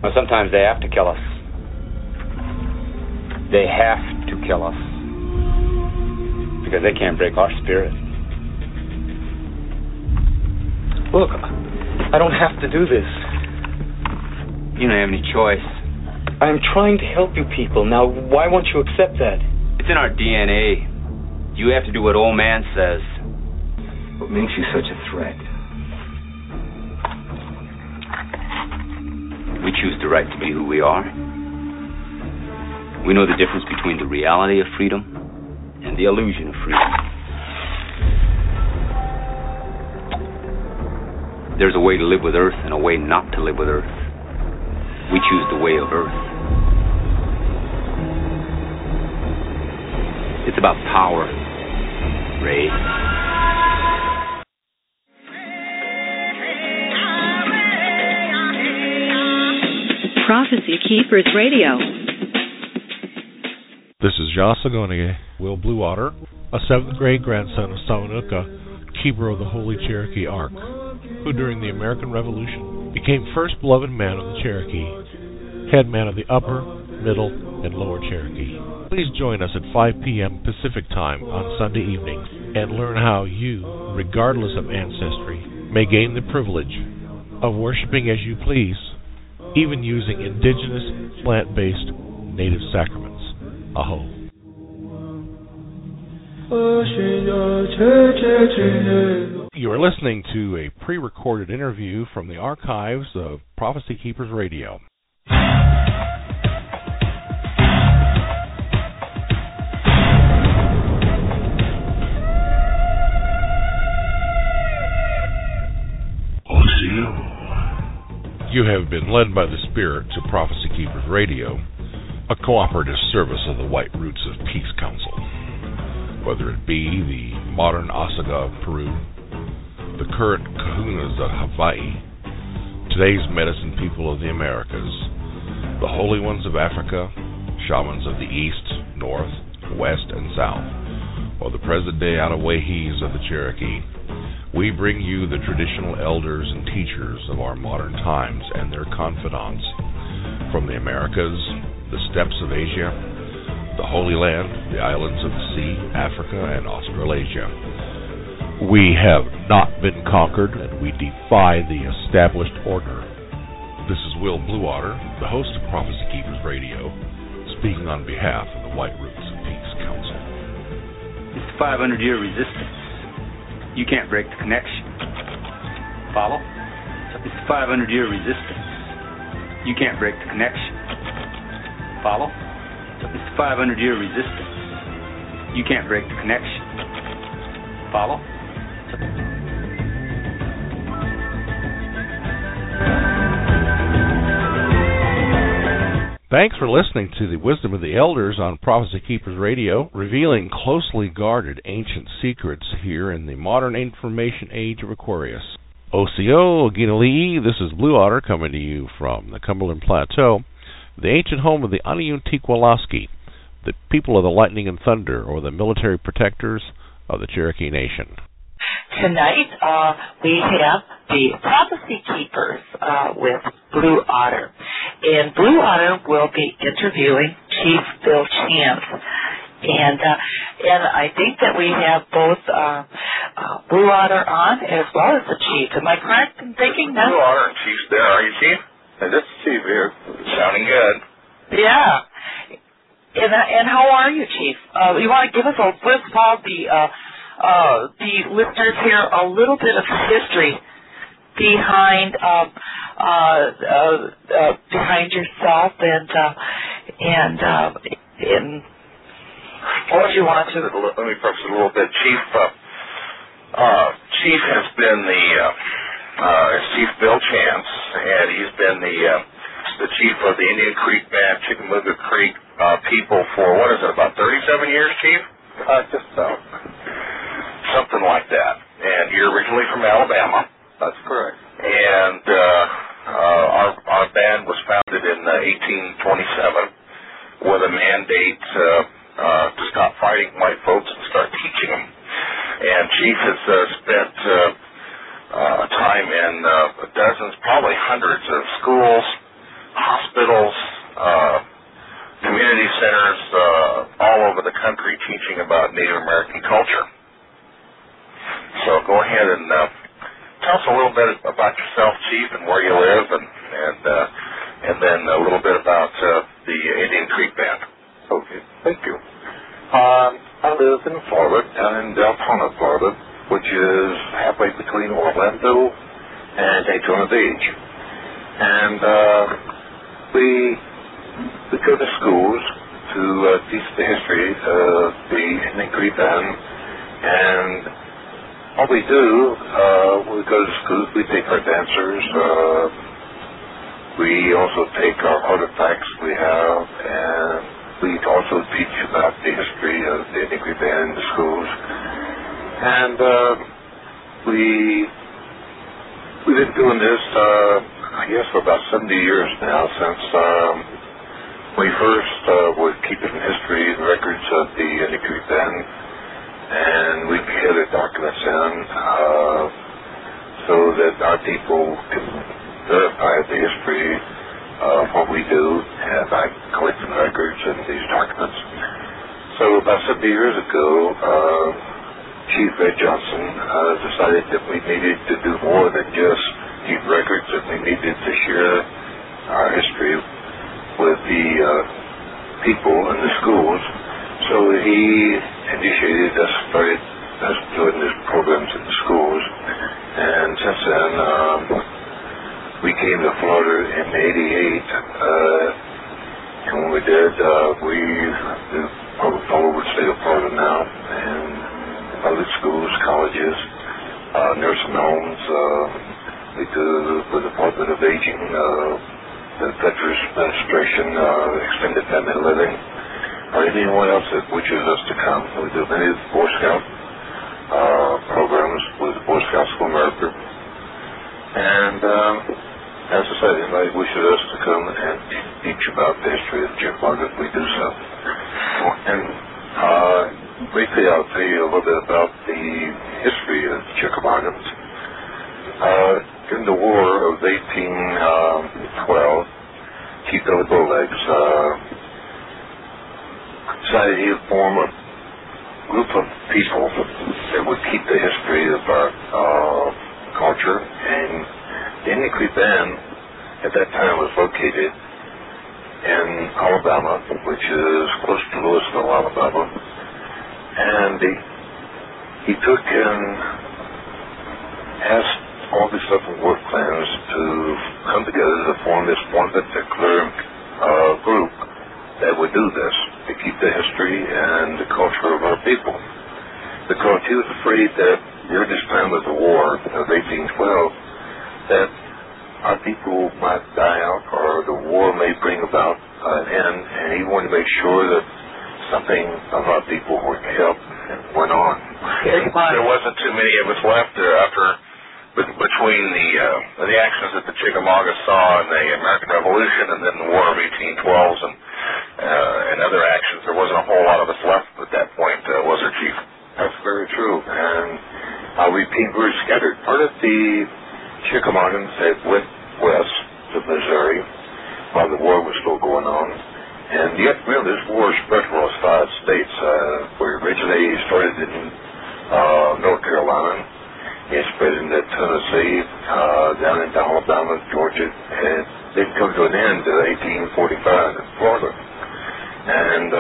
Well, sometimes they have to kill us. They have to kill us. Because they can't break our spirit. Look, I don't have to do this. You don't have any choice. I'm trying to help you people. Now, why won't you accept that? It's in our DNA. You have to do what old man says. What makes you such a threat? We choose the right to be who we are. We know the difference between the reality of freedom and the illusion of freedom. There's a way to live with Earth and a way not to live with Earth. We choose the way of Earth. It's about power, Ray. Prophecy Keepers Radio. This is Joss Agonige, Will Bluewater, a 7th grade grandson of Sawanuka, keeper of the Holy Cherokee Ark, who during the American Revolution became first beloved man of the Cherokee, head man of the Upper, Middle, and Lower Cherokee. Please join us at 5 p.m. Pacific Time on Sunday evenings and learn how you, regardless of ancestry, may gain the privilege of worshiping as you please, even using indigenous, plant-based, native sacraments. Aho. You are listening to a pre-recorded interview from the archives of Prophecy Keepers Radio. You have been led by the Spirit to Prophecy Keepers Radio, a cooperative service of the White Roots of Peace Council. Whether it be the modern Osaga of Peru, the current Kahunas of Hawaii, today's medicine people of the Americas, the holy ones of Africa, shamans of the East, North, West, and South, or the present-day Outaouais of the Cherokee, we bring you the traditional elders and teachers of our modern times and their confidants from the Americas, the steppes of Asia, the Holy Land, the islands of the sea, Africa, and Australasia. We have not been conquered, and we defy the established order. This is Will Bluewater, the host of Prophecy Keepers Radio, speaking on behalf of the White Roots of Peace Council. It's 500-year resistance. You can't break the connection. Follow? It's 500-year resistance. You can't break the connection. Follow? It's 500-year resistance. You can't break the connection. Follow? Thanks for listening to the Wisdom of the Elders on Prophecy Keepers Radio, revealing closely guarded ancient secrets here in the modern information age of Aquarius. Osio Oginali'i, this is Blue Otter coming to you from the Cumberland Plateau, the ancient home of the Aniuntiqualaski, the people of the lightning and thunder, or the military protectors of the Cherokee Nation. Tonight, we have the Prophecy Keepers with Blue Otter. And Blue Otter will be interviewing Chief Bill Chance. And I think that we have both Blue Otter on as well as the Chief. Am I correct in thinking that? Blue Otter and Chief's there. Are you, Chief? Hey, this is Chief here. Sounding good. Yeah. And how are you, Chief? You want to give us a first of all the listeners here a little bit of history behind yourself and what you want to. Let me preface it a little bit. Chief has been Chief Bill Chance, and he's been the chief of the Indian Creek Band, Chickamauga Creek people for what is it, about 37 years, Chief? Just so. Something like that. And you're originally from Alabama. That's correct. And our band was founded in 1827 with a mandate to stop fighting white folks and start teaching them. And Chief has spent time in dozens, probably hundreds of schools, centers all over the country teaching about Native American culture. So go ahead and tell us a little bit about yourself, Chief, and where you live, and then a little bit about the Indian Creek Band. Okay, thank you. I live in Florida, down in Deltona, Florida, which is halfway between Orlando and Daytona Beach. And we go to schools to teach the history of the Indian Creek Band. And what we do, we go to schools, we take our dancers, we also take our artifacts we have, and we also teach about the history of the Indian Creek Band in the schools. And we've been doing this, I guess, for about 70 years now, since we first were keeping history and records of the Indian Creek Band, and we gathered documents in so that our people can verify the history of what we do by collecting records and these documents. So about 70 years ago, Chief Ed Johnson decided that we needed to do more than just keep records, that we needed to share our history with the people in the schools. So he initiated us, started us doing these programs in the schools. And since then, we came to Florida in '88, and when we did, we do all over the state of Florida now, and public schools, colleges, nursing homes. We do the Department of Aging, the Veterans Administration, extended family living, or anyone else that wishes us to come. We do many Boy Scout programs with the Boy Scouts of America. And as I said, anybody wishes us to come and teach about the history of Chickamauga, we do so. And briefly, I'll tell you a little bit about the history of Chickamauga. During the War of 1812, Chief Billy Bowlegs decided he would form a group of people that would keep the history of our culture. And the Indian Creek Band at that time was located in Alabama, which is close to Louisville, Alabama. And he took and asked all these different work plans to come together to form this one particular group that would do this, to keep the history and the culture of our people. Because he was afraid that during this time of the war of 1812, that our people might die out or the war may bring about an end, and he wanted to make sure that something of our people were kept and went on. There wasn't too many of us left between the actions that the Chickamauga saw in the American Revolution and then the War of 1812s and other actions. There wasn't a whole lot of us left at that point, was there, Chief? That's very true. And we were scattered. Part of the Chickamaugas had went west to Missouri while the war was still going on. And yet, really, this war spread across 5 states. We originally started in North Carolina. It spread into Tennessee, down into Alabama, Georgia, and didn't come to an end in 1845 in Florida. And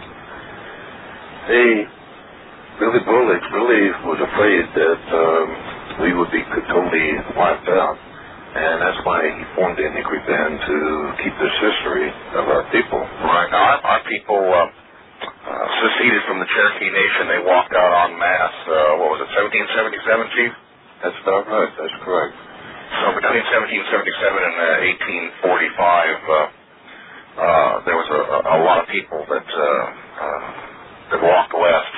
Billy Bowlegs really was afraid that we would be totally wiped out. And that's why he formed the Indian Creek Band, to keep this history of our people. Right. Now, our people seceded from the Cherokee Nation. They walked out en masse, 1777, Chief? That's about right. That's correct. So between 1777 and 1845, there was a lot of people that walked west.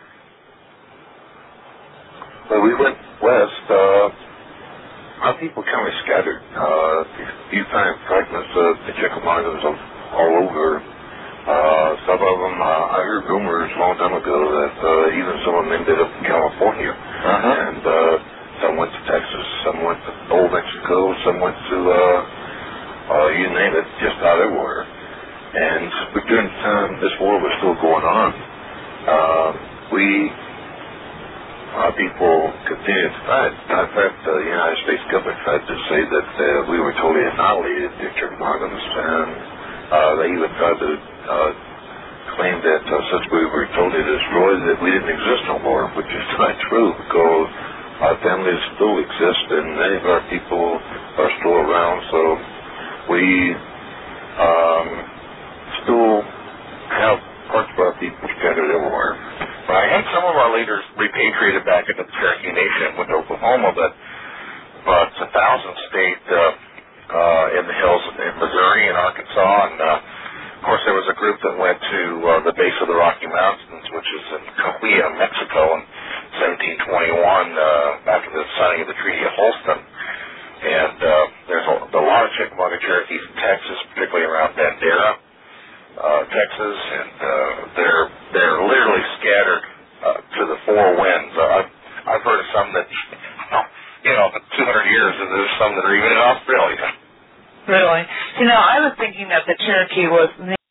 Well, we went west. Our people kind of scattered. You find fragments of the Chickamaugas all over. Some of them, I heard rumors a long time ago that even some of them ended up in California. And some went to Texas, some went to Old Mexico, some went to, you name it, just out everywhere. And but during the time this war was still going on, people continued to fight. In fact, the United States government tried to say that we were totally annihilated, the Chickamaugans, and they even tried to claim that since we were totally destroyed, that we didn't exist no more, which is not true, because our families still exist, and many of our people are still around, so we still have parts of our people scattered everywhere. Right, and some of our leaders repatriated back into the Cherokee Nation, went to Oklahoma, but 1,000 stayed in the hills in Missouri and Arkansas, and of course there was a group that went to the base of the Rocky Mountains, which is in Cahuilla, Mexico, in 1721, after the signing of the Treaty of Holston. And there's a lot of Chickamauga Cherokees in Texas, particularly around Bandera, Texas, and they're literally scattered to the four winds. I've heard of some that, 200 years, and there's some that are even in Australia. Really? I was thinking that the Cherokee was